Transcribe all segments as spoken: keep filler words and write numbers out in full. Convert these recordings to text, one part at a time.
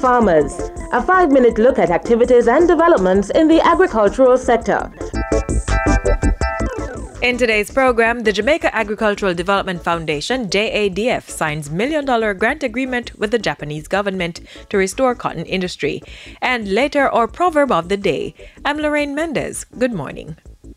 farmers. A five-minute look at activities and developments in the agricultural sector. In today's program, the Jamaica Agricultural Development Foundation, J A D F, signs million-dollar grant agreement with the Japanese government to restore cotton industry. And later, our proverb of the day. I'm Lorraine Mendez. Good morning.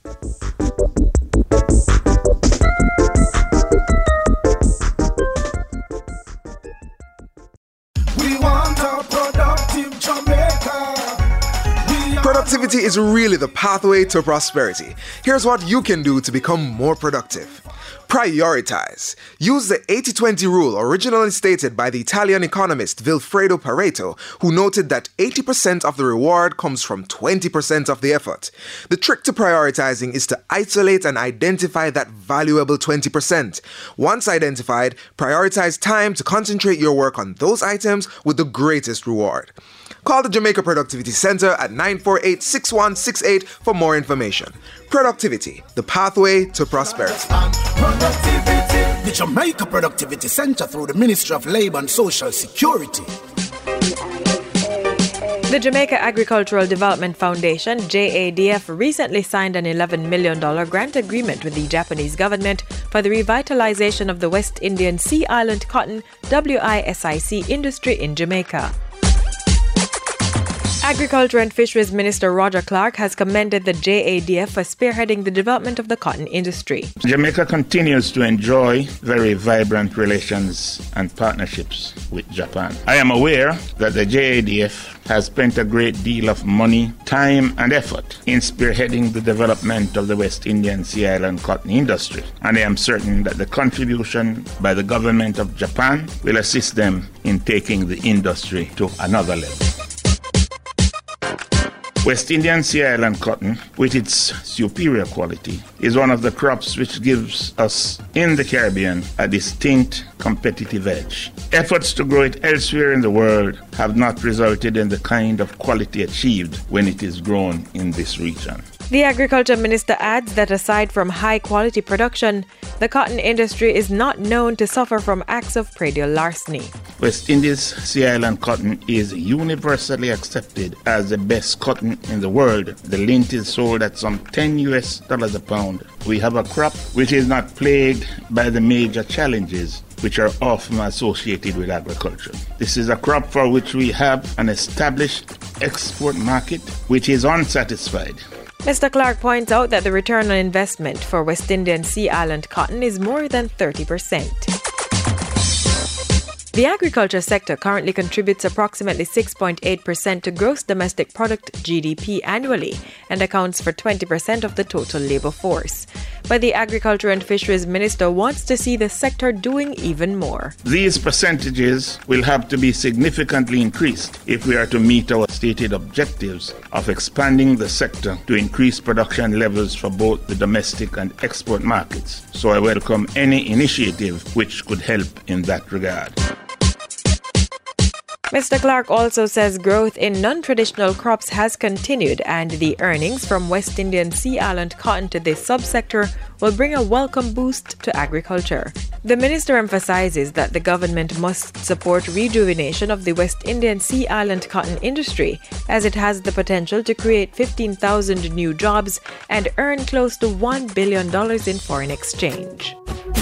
We want a productive Jamaica. Productivity is really the pathway to prosperity. Here's what you can do to become more productive. Prioritize. Use the eighty twenty rule originally stated by the Italian economist Vilfredo Pareto, who noted that eighty percent of the reward comes from twenty percent of the effort. The trick to prioritizing is to isolate and identify that valuable twenty percent. Once identified, prioritize time to concentrate your work on those items with the greatest reward. Call the Jamaica Productivity Center at nine four eight, six one six eight for more information. Productivity, the pathway to prosperity. The Jamaica Productivity Center through the Ministry of Labour and Social Security. The Jamaica Agricultural Development Foundation, J A D F, recently signed an eleven million dollars grant agreement with the Japanese government for the revitalization of the West Indian Sea Island cotton W I S I C industry in Jamaica. Agriculture and Fisheries Minister Roger Clark has commended the J A D F for spearheading the development of the cotton industry. Jamaica continues to enjoy very vibrant relations and partnerships with Japan. I am aware that the J A D F has spent a great deal of money, time and effort in spearheading the development of the West Indian Sea Island cotton industry, and I am certain that the contribution by the government of Japan will assist them in taking the industry to another level. West Indian Sea Island cotton, with its superior quality, is one of the crops which gives us in the Caribbean a distinct competitive edge. Efforts to grow it elsewhere in the world have not resulted in the kind of quality achieved when it is grown in this region. The Agriculture Minister adds that aside from high-quality production, the cotton industry is not known to suffer from acts of predial larceny. West Indies Sea Island cotton is universally accepted as the best cotton in the world. The lint is sold at some ten U S dollars a pound. We have a crop which is not plagued by the major challenges which are often associated with agriculture. This is a crop for which we have an established export market which is unsatisfied. Mister Clark points out that the return on investment for West Indian Sea Island cotton is more than thirty percent. The agriculture sector currently contributes approximately six point eight percent to gross domestic product G D P annually and accounts for twenty percent of the total labor force. But the Agriculture and Fisheries Minister wants to see the sector doing even more. These percentages will have to be significantly increased if we are to meet our stated objectives of expanding the sector to increase production levels for both the domestic and export markets. So I welcome any initiative which could help in that regard. Mister Clark also says growth in non-traditional crops has continued and the earnings from West Indian Sea Island cotton to this subsector will bring a welcome boost to agriculture. The minister emphasizes that the government must support rejuvenation of the West Indian Sea Island cotton industry as it has the potential to create fifteen thousand new jobs and earn close to one billion dollars in foreign exchange.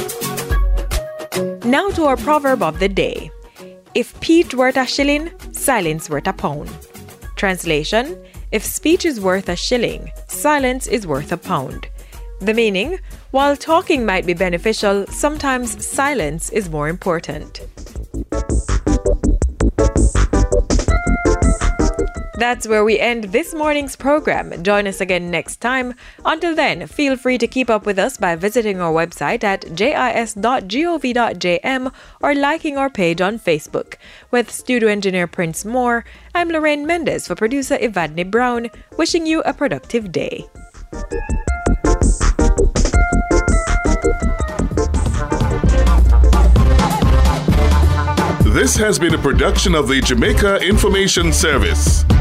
Now to our proverb of the day. If peat worth a shilling, silence worth a pound. Translation: if speech is worth a shilling, silence is worth a pound. The meaning: while talking might be beneficial, sometimes silence is more important. That's where we end this morning's program. Join us again next time. Until then, feel free to keep up with us by visiting our website at jis dot gov dot j m or liking our page on Facebook. With studio engineer Prince Moore, I'm Lorraine Mendez for producer Evadne Brown, wishing you a productive day. This has been a production of the Jamaica Information Service.